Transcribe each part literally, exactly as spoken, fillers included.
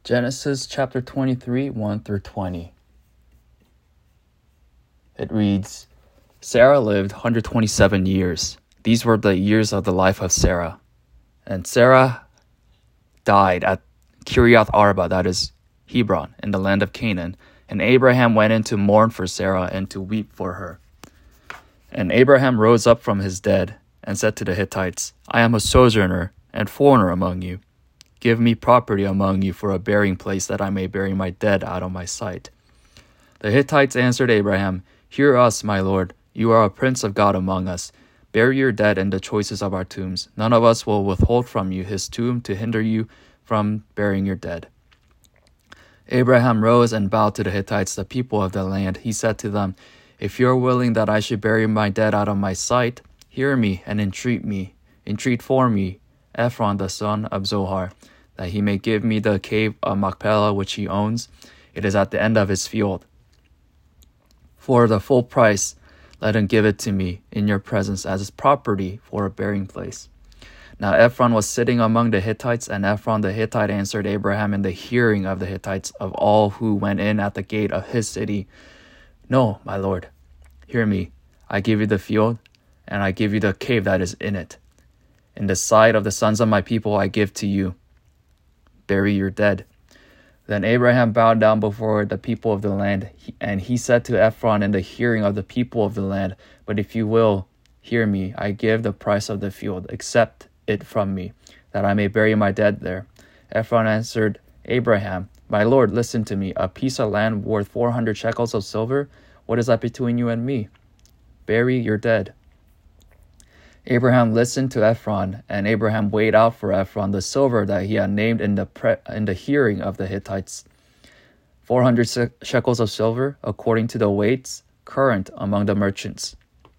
Genesis chapter twenty-three, one through twenty. It reads, Sarah lived one hundred twenty-seven years. These were the years of the life of Sarah. And Sarah died at Kiriath Arba, that is Hebron, in the land of Canaan. And Abraham went in to mourn for Sarah and to weep for her. And Abraham rose up from his dead and said to the Hittites, I am a sojourner and foreigner among you. Give me property among you for a burying place, that I may bury my dead out of my sight. The Hittites answered Abraham, Hear us, my lord. You are a prince of God among us. Bury your dead in the choicest of our tombs. None of us will withhold from you his tomb to hinder you from burying your dead. Abraham rose and bowed to the Hittites, the people of the land. He said to them, If you are willing that I should bury my dead out of my sight, hear me and entreat me. Entreat for me Ephron the son of Zohar, that he may give me the cave of Machpelah which he owns. It is at the end of his field. For the full price, let him give it to me in your presence as his property for a burying place. Now Ephron was sitting among the Hittites, and Ephron the Hittite answered Abraham in the hearing of the Hittites of all who went in at the gate of his city, No, my lord, hear me. I give you the field, and I give you the cave that is in it. In the sight of the sons of my people I give to you. Bury your dead. Then Abraham bowed down before the people of the land, and he said to Ephron in the hearing of the people of the land, But if you will hear me, I give the price of the field, accept it from me, that I may bury my dead there. Ephron answered Abraham, My lord, listen to me, a piece of land worth four hundred shekels of silver, what is that between you and me? Bury your dead. Abraham listened to Ephron, and Abraham weighed out for Ephron the silver that he had named in the pre- in the hearing of the Hittites. Four hundred shekels of silver, according to the weights current among the merchants.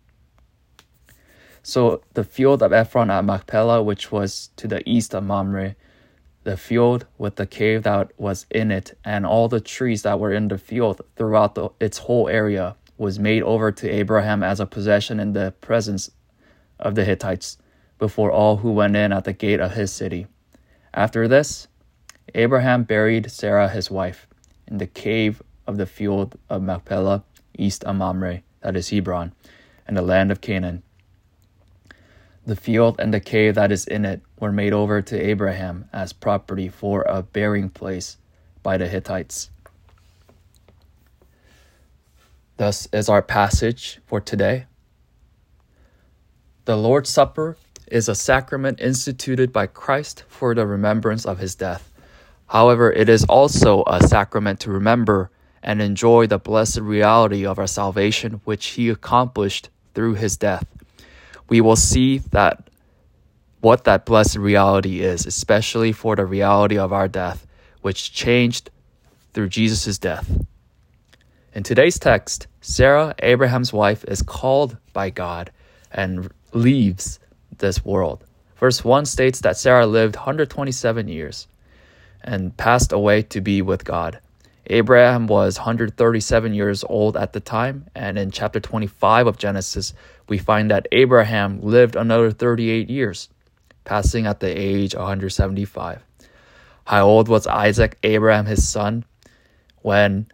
So the field of Ephron at Machpelah, which was to the east of Mamre, the field with the cave that was in it, and all the trees that were in the field throughout the, its whole area, was made over to Abraham as a possession in the presence of the Hittites, before all who went in at the gate of his city. After this, Abraham buried Sarah his wife in the cave of the field of Machpelah, east of Mamre, that is Hebron, in the land of Canaan. The field and the cave that is in it were made over to Abraham as property for a burying place by the Hittites. Thus is our passage for today. The Lord's Supper is a sacrament instituted by Christ for the remembrance of his death. However, it is also a sacrament to remember and enjoy the blessed reality of our salvation, which he accomplished through his death. We will see that what that blessed reality is, especially for the reality of our death, which changed through Jesus' death. In today's text, Sarah, Abraham's wife, is called by God and leaves this world. Verse one states that Sarah lived one hundred twenty-seven years and passed away to be with God. Abraham was one hundred thirty-seven years old at the time, and in chapter twenty-five of Genesis, we find that Abraham lived another thirty-eight years, passing at the age of one hundred seventy-five. How old was Isaac, Abraham, his son, when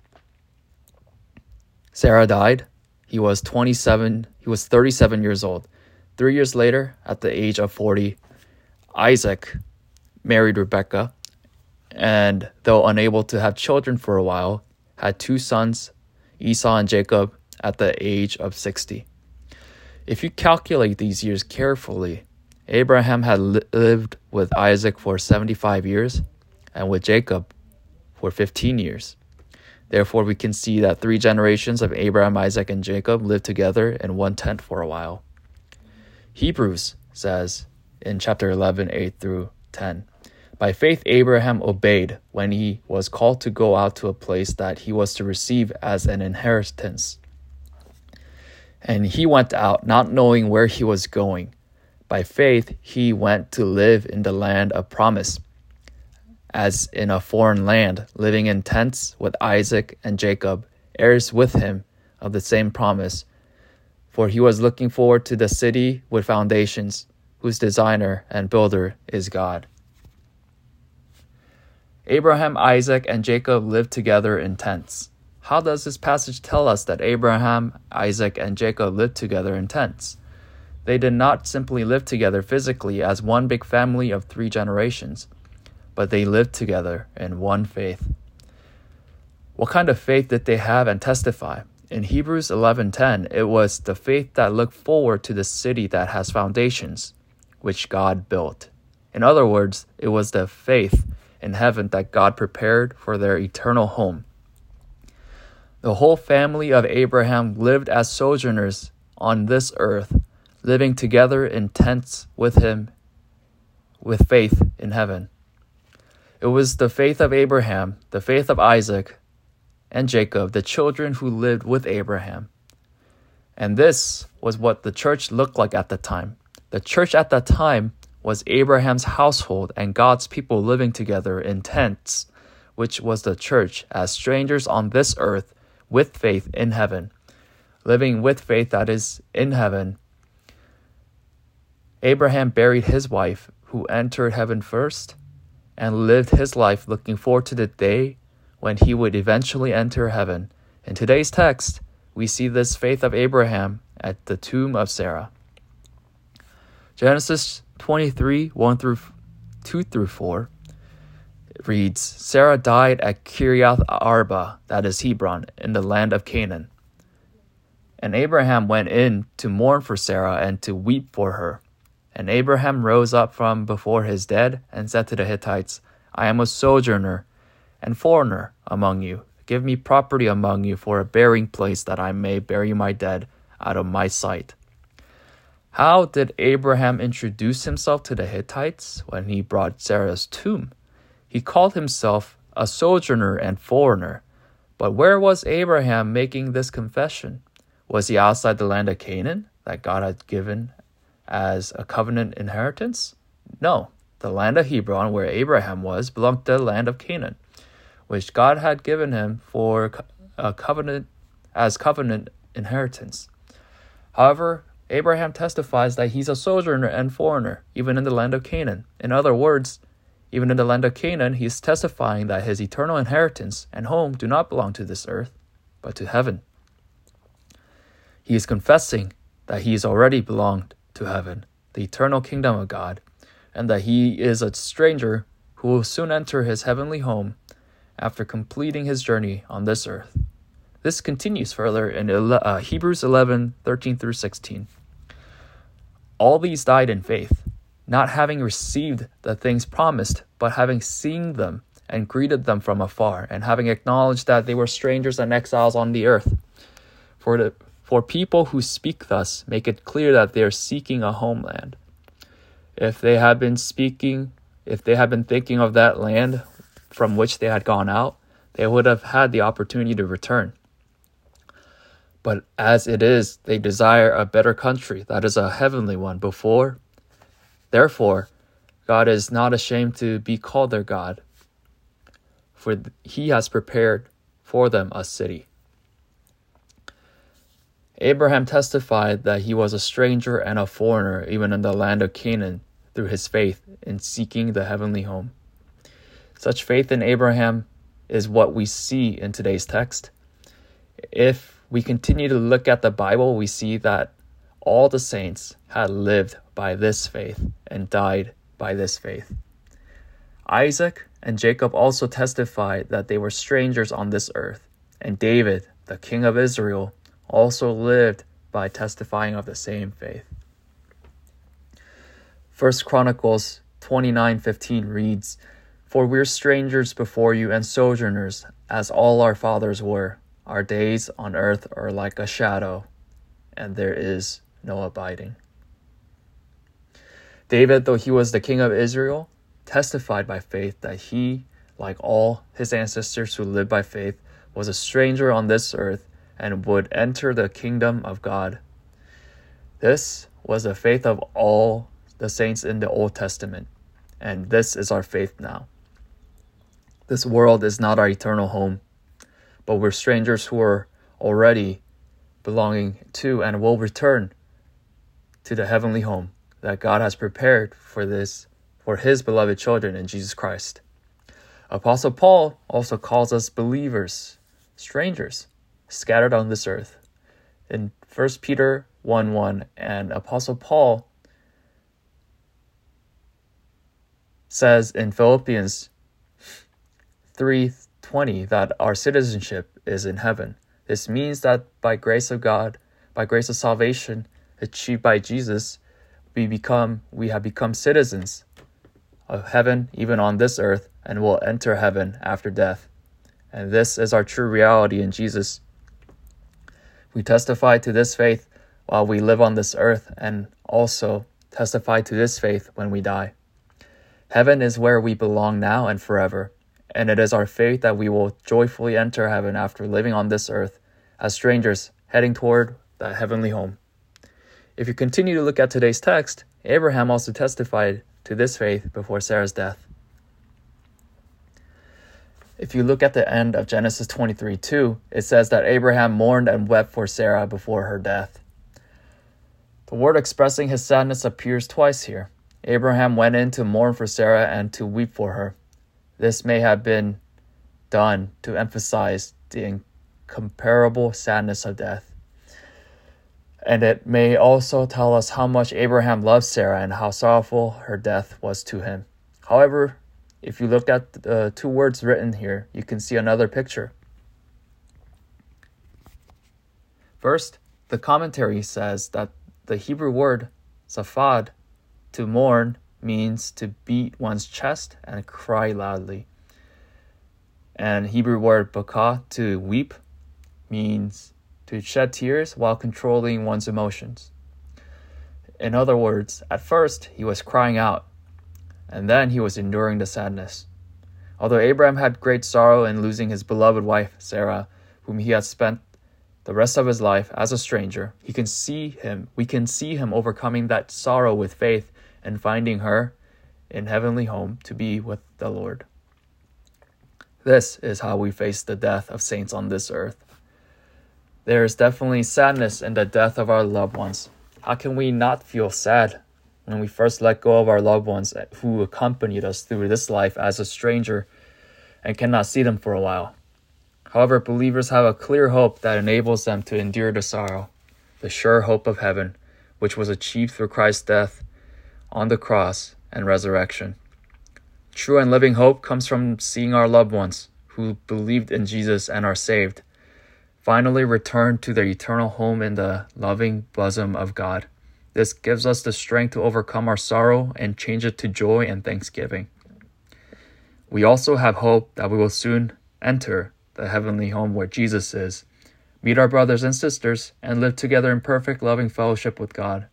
Sarah died? He was twenty-seven. He was thirty-seven years old. Three years later, at the age of forty, Isaac married Rebekah, and though unable to have children for a while, had two sons, Esau and Jacob, at the age of sixty. If you calculate these years carefully, Abraham had li- lived with Isaac for seventy-five years, and with Jacob for fifteen years. Therefore, we can see that three generations of Abraham, Isaac, and Jacob lived together in one tent for a while. Hebrews says in chapter eleven, eight through ten, By faith Abraham obeyed when he was called to go out to a place that he was to receive as an inheritance. And he went out, not knowing where he was going. By faith he went to live in the land of promise, as in a foreign land, living in tents with Isaac and Jacob, heirs with him of the same promise. For he was looking forward to the city with foundations, whose designer and builder is God. Abraham, Isaac, and Jacob lived together in tents. How does this passage tell us that Abraham, Isaac, and Jacob lived together in tents? They did not simply live together physically as one big family of three generations, but they lived together in one faith. What kind of faith did they have and testify? In Hebrews eleven ten, it was the faith that looked forward to the city that has foundations, which God built. In other words, it was the faith in heaven that God prepared for their eternal home. The whole family of Abraham lived as sojourners on this earth, living together in tents with him, with faith in heaven. It was the faith of Abraham, the faith of Isaac, and Jacob, the children who lived with Abraham. And this was what the church looked like at the time. The church at that time was Abraham's household and God's people living together in tents, which was the church as strangers on this earth with faith in heaven, living with faith that is in heaven. Abraham buried his wife, who entered heaven first, and lived his life looking forward to the day when he would eventually enter heaven. In today's text, we see this faith of Abraham at the tomb of Sarah. Genesis twenty-three, one through two through four reads, Sarah died at Kiriath Arba, that is Hebron, in the land of Canaan. And Abraham went in to mourn for Sarah and to weep for her. And Abraham rose up from before his dead and said to the Hittites, I am a sojourner and foreigner among you. Give me property among you for a burying place, that I may bury my dead out of my sight. How did Abraham introduce himself to the Hittites when he brought Sarah's tomb? He called himself a sojourner and foreigner. But where was Abraham making this confession? Was he outside the land of Canaan that God had given as a covenant inheritance? No, the land of Hebron, where Abraham was, belonged to the land of Canaan, which God had given him for a covenant as covenant inheritance. However, Abraham testifies that he's a sojourner and foreigner, even in the land of Canaan. In other words, even in the land of Canaan, he's testifying that his eternal inheritance and home do not belong to this earth, but to heaven. He is confessing that he has already belonged to heaven, the eternal kingdom of God, and that he is a stranger who will soon enter his heavenly home after completing his journey on this earth. This continues further in uh, Hebrews eleven, thirteen through sixteen. All these died in faith, not having received the things promised, but having seen them and greeted them from afar, and having acknowledged that they were strangers and exiles on the earth. For the For people who speak thus make it clear that they are seeking a homeland. If they had been speaking, if they had been thinking of that land from which they had gone out, they would have had the opportunity to return. But as it is, they desire a better country, that is a heavenly one, before. Therefore, God is not ashamed to be called their God, for he has prepared for them a city. Abraham testified that he was a stranger and a foreigner even in the land of Canaan through his faith in seeking the heavenly home. Such faith in Abraham is what we see in today's text. If we continue to look at the Bible, we see that all the saints had lived by this faith and died by this faith. Isaac and Jacob also testified that they were strangers on this earth, and David, the king of Israel, also lived by testifying of the same faith. First Chronicles twenty-nine fifteen reads, For we are strangers before you and sojourners, as all our fathers were. Our days on earth are like a shadow, and there is no abiding. David, though he was the king of Israel, testified by faith that he, like all his ancestors who lived by faith, was a stranger on this earth and would enter the kingdom of God. This was the faith of all the saints in the Old Testament, and this is our faith now. This world is not our eternal home, but we're strangers who are already belonging to and will return to the heavenly home that God has prepared for this, for his beloved children in Jesus Christ. Apostle Paul also calls us believers, strangers, scattered on this earth. In First Peter one one, and Apostle Paul says in Philippians three twenty that our citizenship is in heaven. This means that by grace of God, by grace of salvation achieved by Jesus, we become we have become citizens of heaven even on this earth, and will enter heaven after death. And this is our true reality in Jesus. We testify to this faith while we live on this earth, and also testify to this faith when we die. Heaven is where we belong now and forever, and it is our faith that we will joyfully enter heaven after living on this earth as strangers heading toward that heavenly home. If you continue to look at today's text, Abraham also testified to this faith before Sarah's death. If you look at the end of Genesis twenty-three two, it says that Abraham mourned and wept for Sarah before her death. The word expressing his sadness appears twice here. Abraham went in to mourn for Sarah and to weep for her. This may have been done to emphasize the incomparable sadness of death. And it may also tell us how much Abraham loved Sarah and how sorrowful her death was to him. However, if you look at the two words written here, you can see another picture. First, the commentary says that the Hebrew word safad, to mourn, means to beat one's chest and cry loudly. And Hebrew word baka, to weep, means to shed tears while controlling one's emotions. In other words, at first he was crying out, and then he was enduring the sadness. Although Abraham had great sorrow in losing his beloved wife, Sarah, whom he had spent the rest of his life as a stranger, he can see him, we can see him overcoming that sorrow with faith and finding her in heavenly home to be with the Lord. This is how we face the death of saints on this earth. There is definitely sadness in the death of our loved ones. How can we not feel sad when we first let go of our loved ones who accompanied us through this life as a stranger and cannot see them for a while? However, believers have a clear hope that enables them to endure the sorrow, the sure hope of heaven, which was achieved through Christ's death on the cross and resurrection. True and living hope comes from seeing our loved ones who believed in Jesus and are saved finally return to their eternal home in the loving bosom of God. This gives us the strength to overcome our sorrow and change it to joy and thanksgiving. We also have hope that we will soon enter the heavenly home where Jesus is, meet our brothers and sisters, and live together in perfect loving fellowship with God.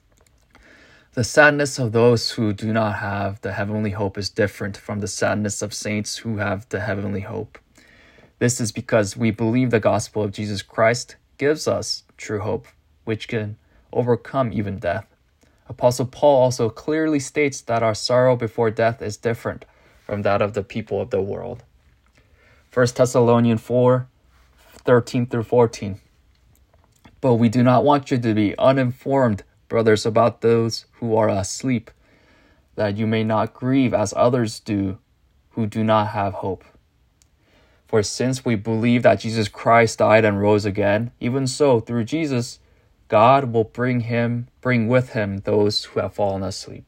The sadness of those who do not have the heavenly hope is different from the sadness of saints who have the heavenly hope. This is because we believe the gospel of Jesus Christ gives us true hope, which can overcome even death. Apostle Paul also clearly states that our sorrow before death is different from that of the people of the world. First Thessalonians four, thirteen through fourteen. But we do not want you to be uninformed, brothers, about those who are asleep, that you may not grieve as others do who do not have hope. For since we believe that Jesus Christ died and rose again, even so, through Jesus, God will bring him, bring with him those who have fallen asleep.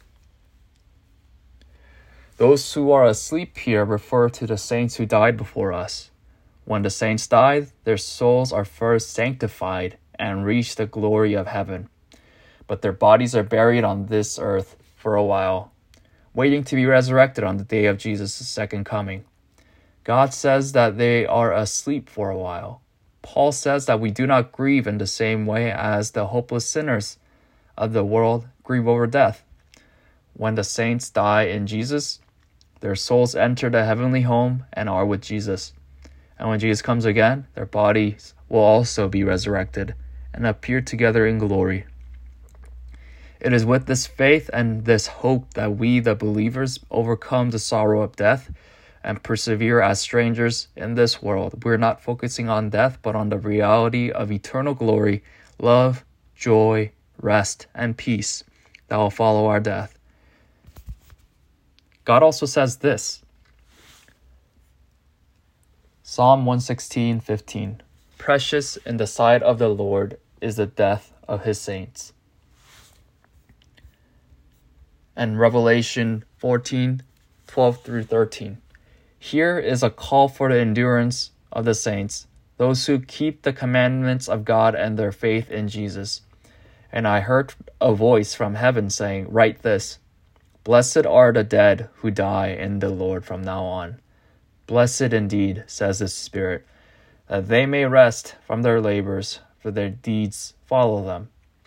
Those who are asleep here refer to the saints who died before us. When the saints died, their souls are first sanctified and reach the glory of heaven. But their bodies are buried on this earth for a while, waiting to be resurrected on the day of Jesus' second coming. God says that they are asleep for a while. Paul says that we do not grieve in the same way as the hopeless sinners of the world grieve over death. When the saints die in Jesus, their souls enter the heavenly home and are with Jesus. And when Jesus comes again, their bodies will also be resurrected and appear together in glory. It is with this faith and this hope that we, the believers, overcome the sorrow of death and persevere as strangers in this world. We're not focusing on death, but on the reality of eternal glory, love, joy, rest, and peace that will follow our death. God also says this, Psalm one sixteen fifteen. Precious in the sight of the Lord is the death of his saints. And Revelation fourteen twelve through thirteen. Here is a call for the endurance of the saints, those who keep the commandments of God and their faith in Jesus. And I heard a voice from heaven saying, "Write this, Blessed are the dead who die in the Lord from now on. Blessed indeed, says the Spirit, that they may rest from their labors, for their deeds follow them."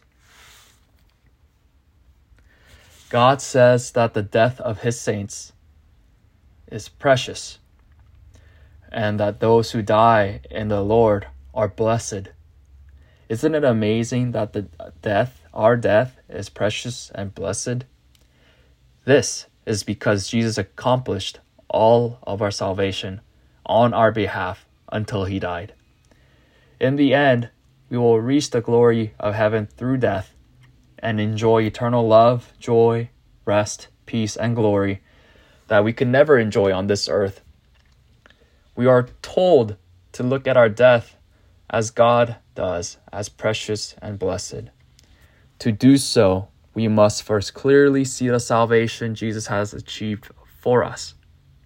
God says that the death of his saints is precious, and that those who die in the Lord are blessed. Isn't it amazing that the death, our death, is precious and blessed? This is because Jesus accomplished all of our salvation on our behalf until he died. In the end, we will reach the glory of heaven through death and enjoy eternal love, joy, rest, peace, and glory that we can never enjoy on this earth. We are told to look at our death as God does, as precious and blessed. To do so, we must first clearly see the salvation Jesus has achieved for us.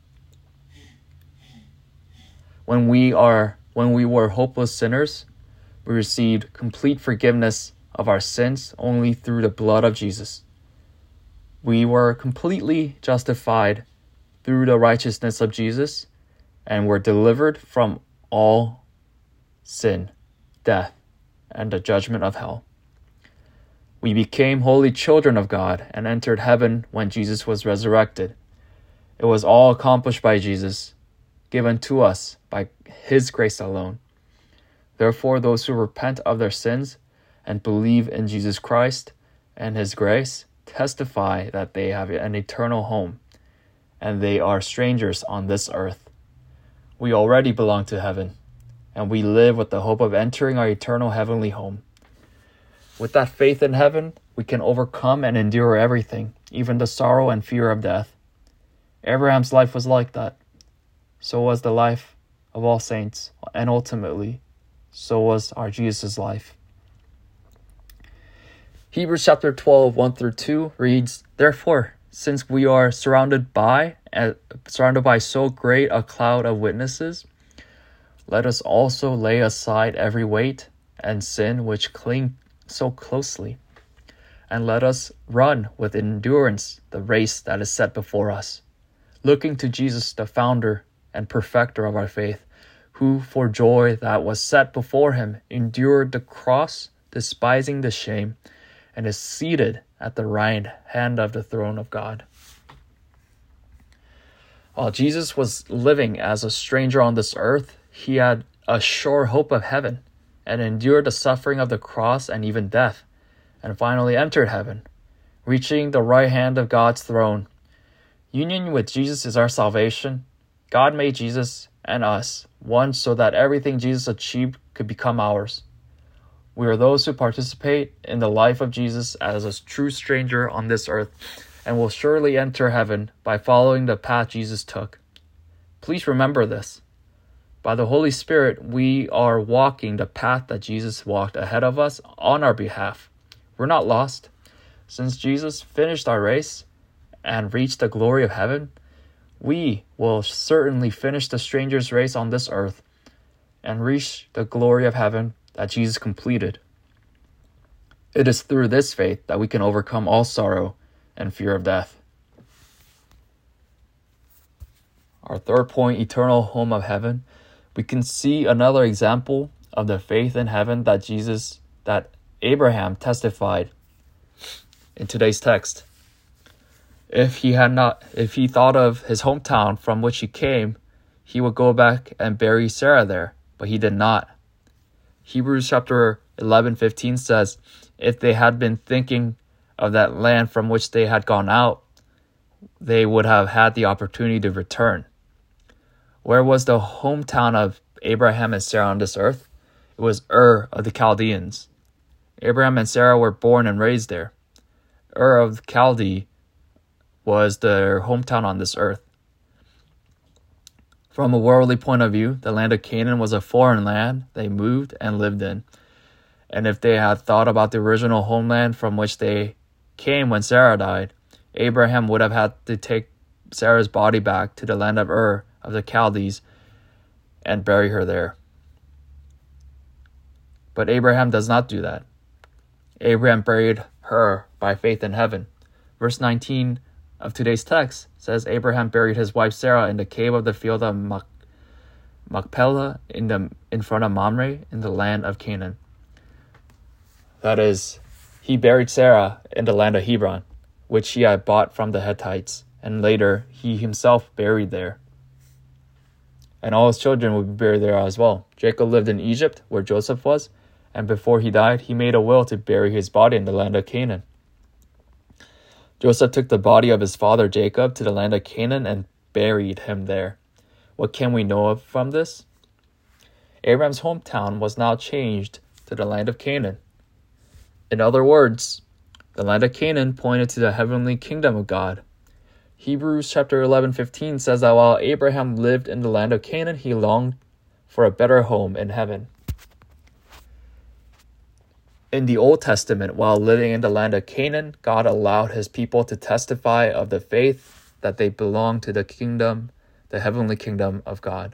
When we are when we were hopeless sinners, we received complete forgiveness of our sins only through the blood of Jesus. We were completely justified through the righteousness of Jesus and were delivered from all sin, death, and the judgment of hell. We became holy children of God and entered heaven when Jesus was resurrected. It was all accomplished by Jesus, given to us by his grace alone. Therefore, those who repent of their sins and believe in Jesus Christ and his grace testify that they have an eternal home, and they are strangers on this earth. We already belong to heaven, and we live with the hope of entering our eternal heavenly home. With that faith in heaven, we can overcome and endure everything, even the sorrow and fear of death. Abraham's life was like that. So was the life of all saints, and ultimately, so was our Jesus' life. Hebrews chapter twelve, one through two reads, "Therefore, since we are surrounded by uh, surrounded by so great a cloud of witnesses, let us also lay aside every weight and sin which cling so closely, and let us run with endurance the race that is set before us, looking to Jesus, the founder and perfecter of our faith, who for joy that was set before him endured the cross, despising the shame, and is seated at the right hand of the throne of God." While Jesus was living as a stranger on this earth, he had a sure hope of heaven and endured the suffering of the cross and even death, and finally entered heaven, reaching the right hand of God's throne. Union with Jesus is our salvation. God made Jesus and us one so that everything Jesus achieved could become ours. We are those who participate in the life of Jesus as a true stranger on this earth and will surely enter heaven by following the path Jesus took. Please remember this. By the Holy Spirit, we are walking the path that Jesus walked ahead of us on our behalf. We're not lost. Since Jesus finished our race and reached the glory of heaven, we will certainly finish the stranger's race on this earth and reach the glory of heaven that Jesus completed. It is through this faith that we can overcome all sorrow and fear of death. Our third point, eternal home of heaven. We can see another example of the faith in heaven that Jesus, that Abraham testified in today's text. If he had not, if he thought of his hometown from which he came, he would go back and bury Sarah there, but he did not. Hebrews chapter eleven fifteen says, if they had been thinking of that land from which they had gone out, they would have had the opportunity to return. Where was the hometown of Abraham and Sarah on this earth? It was Ur of the Chaldeans. Abraham and Sarah were born and raised there. Ur of Chaldee was their hometown on this earth. From a worldly point of view, the land of Canaan was a foreign land they moved and lived in. And if they had thought about the original homeland from which they came when Sarah died, Abraham would have had to take Sarah's body back to the land of Ur of the Chaldees and bury her there. But Abraham does not do that. Abraham buried her by faith in heaven. Verse nineteen of today's text says Abraham buried his wife Sarah in the cave of the field of Mach- Machpelah in the in front of Mamre in the land of Canaan. That is, he buried Sarah in the land of Hebron, which he had bought from the Hittites, and later he himself buried there. And all his children would be buried there as well. Jacob lived in Egypt, where Joseph was, and before he died, he made a will to bury his body in the land of Canaan. Joseph took the body of his father Jacob to the land of Canaan and buried him there. What can we know of from this? Abraham's hometown was now changed to the land of Canaan. In other words, the land of Canaan pointed to the heavenly kingdom of God. Hebrews chapter eleven fifteen says that while Abraham lived in the land of Canaan, he longed for a better home in heaven. In the Old Testament, while living in the land of Canaan, God allowed his people to testify of the faith that they belong to the kingdom, the heavenly kingdom of God.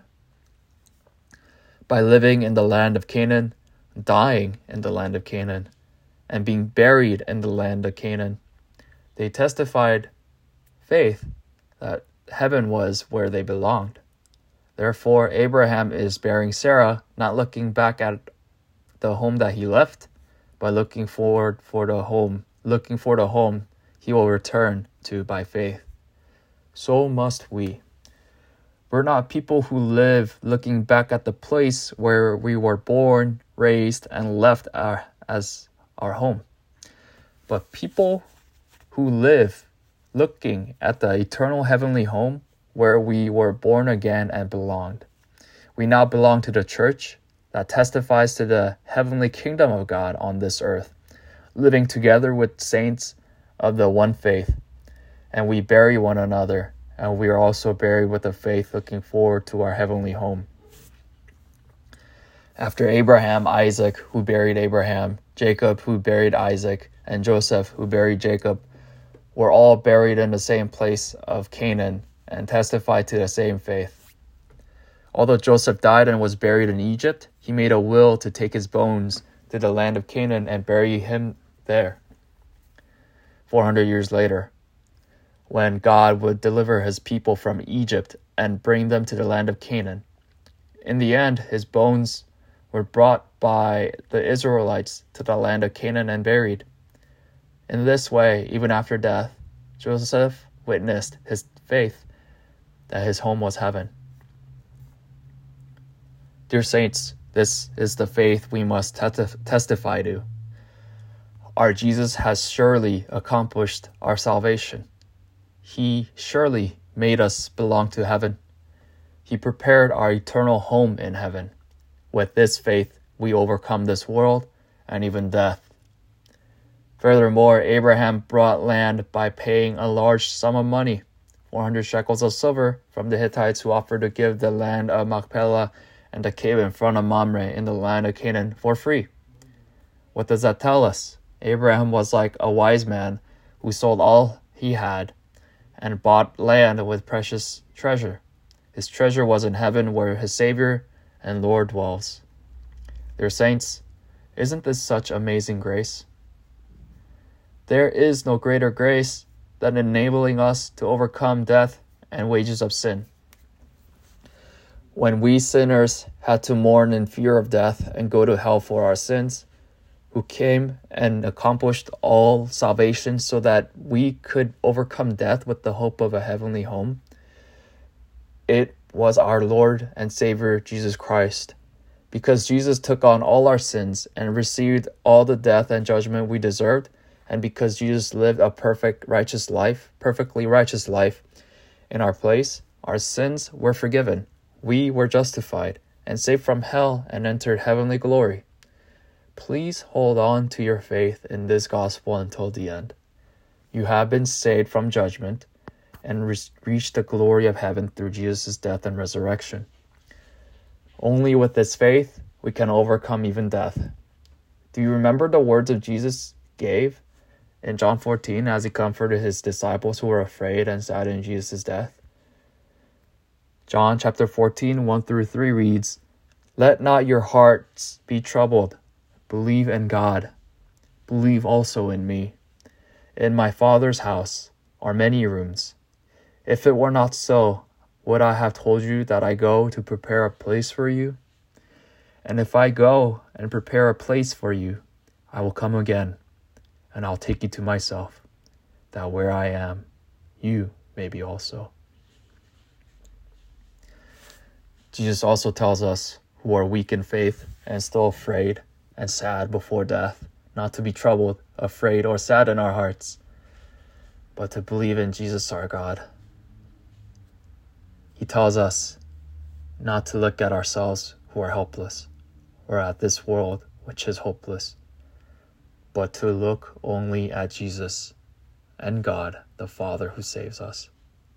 By living in the land of Canaan, dying in the land of Canaan, and being buried in the land of Canaan, they testified faith that heaven was where they belonged. Therefore, Abraham is burying Sarah, not looking back at the home that he left, but looking forward for the home, looking for the home he will return to by faith. So must we. We're not people who live looking back at the place where we were born, raised, and left our, as our home, but people who live looking at the eternal heavenly home where we were born again and belonged. We now belong to the church that testifies to the heavenly kingdom of God on this earth, living together with saints of the one faith. And we bury one another, and we are also buried with the faith looking forward to our heavenly home. After Abraham, Isaac, who buried Abraham, Jacob, who buried Isaac, and Joseph, who buried Jacob, were all buried in the same place of Canaan and testified to the same faith. Although Joseph died and was buried in Egypt, he made a will to take his bones to the land of Canaan and bury him there. four hundred years later, when God would deliver his people from Egypt and bring them to the land of Canaan. In the end, his bones were brought by the Israelites to the land of Canaan and buried. In this way, even after death, Joseph witnessed his faith that his home was heaven. Dear saints, this is the faith we must tes- testify to. Our Jesus has surely accomplished our salvation. He surely made us belong to heaven. He prepared our eternal home in heaven. With this faith, we overcome this world and even death. Furthermore, Abraham brought land by paying a large sum of money, four hundred shekels of silver, from the Hittites who offered to give the land of Machpelah and the cave in front of Mamre in the land of Canaan for free. What does that tell us? Abraham was like a wise man who sold all he had and bought land with precious treasure. His treasure was in heaven where his Savior and Lord dwells. Dear saints, isn't this such amazing grace? There is no greater grace than enabling us to overcome death and wages of sin. When we sinners had to mourn in fear of death and go to hell for our sins, who came and accomplished all salvation so that we could overcome death with the hope of a heavenly home, it was our Lord and Savior Jesus Christ. Because Jesus took on all our sins and received all the death and judgment we deserved, and because Jesus lived a perfect righteous life, perfectly righteous life in our place, our sins were forgiven. We were justified and saved from hell and entered heavenly glory. Please hold on to your faith in this gospel until the end. You have been saved from judgment, and re- reach the glory of heaven through Jesus' death and resurrection. Only with this faith, we can overcome even death. Do you remember the words of Jesus gave in John fourteen as he comforted his disciples who were afraid and sad in Jesus' death? John chapter fourteen, one through three reads, "Let not your hearts be troubled. Believe in God. Believe also in me. In my Father's house are many rooms. If it were not so, would I have told you that I go to prepare a place for you? And if I go and prepare a place for you, I will come again, and I'll take you to myself, that where I am, you may be also." Jesus also tells us who are weak in faith and still afraid and sad before death, not to be troubled, afraid, or sad in our hearts, but to believe in Jesus our God. He tells us not to look at ourselves who are helpless, or at this world which is hopeless, but to look only at Jesus and God, the Father who saves us.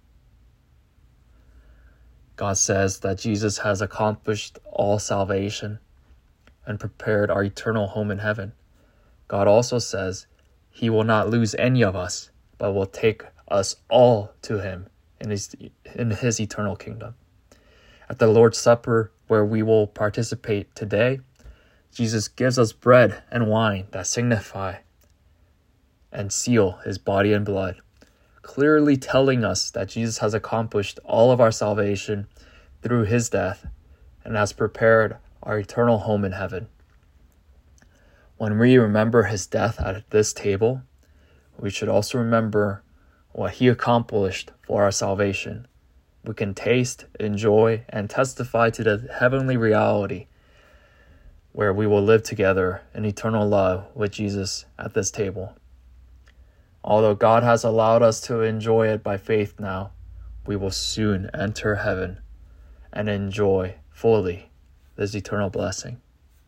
God says that Jesus has accomplished all salvation and prepared our eternal home in heaven. God also says he will not lose any of us, but will take us all to him in his, in his eternal kingdom. At the Lord's Supper, where we will participate today, Jesus gives us bread and wine that signify and seal his body and blood, clearly telling us that Jesus has accomplished all of our salvation through his death and has prepared our eternal home in heaven. When we remember his death at this table, we should also remember what he accomplished for our salvation. We can taste, enjoy, and testify to the heavenly reality where we will live together in eternal love with Jesus at this table. Although God has allowed us to enjoy it by faith now, we will soon enter heaven and enjoy fully this eternal blessing.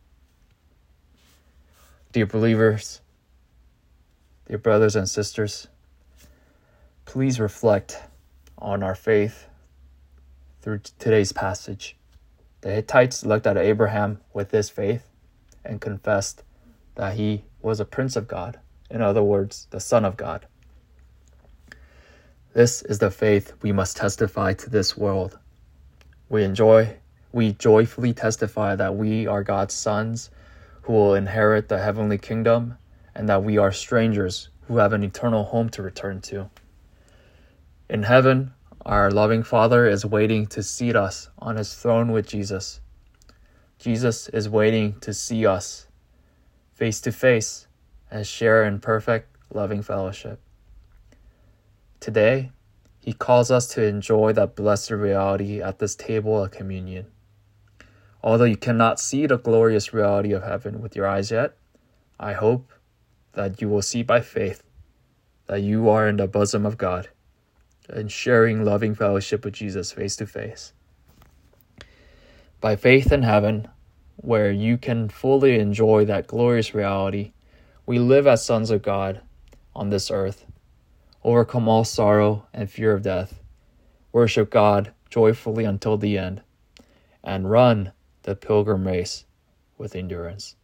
Dear believers, dear brothers and sisters, please reflect on our faith through today's passage. The Hittites looked at Abraham with this faith and confessed that he was a prince of God. In other words, the Son of God. This is the faith we must testify to this world. We enjoy, we joyfully testify that we are God's sons who will inherit the heavenly kingdom, and that we are strangers who have an eternal home to return to. In heaven, our loving Father is waiting to seat us on his throne with Jesus. Jesus is waiting to see us face to face and share in perfect, loving fellowship. Today, he calls us to enjoy that blessed reality at this table of communion. Although you cannot see the glorious reality of heaven with your eyes yet, I hope that you will see by faith that you are in the bosom of God and sharing loving fellowship with Jesus face to face. By faith in heaven, where you can fully enjoy that glorious reality, we live as sons of God on this earth, overcome all sorrow and fear of death, worship God joyfully until the end, and run the pilgrim race with endurance.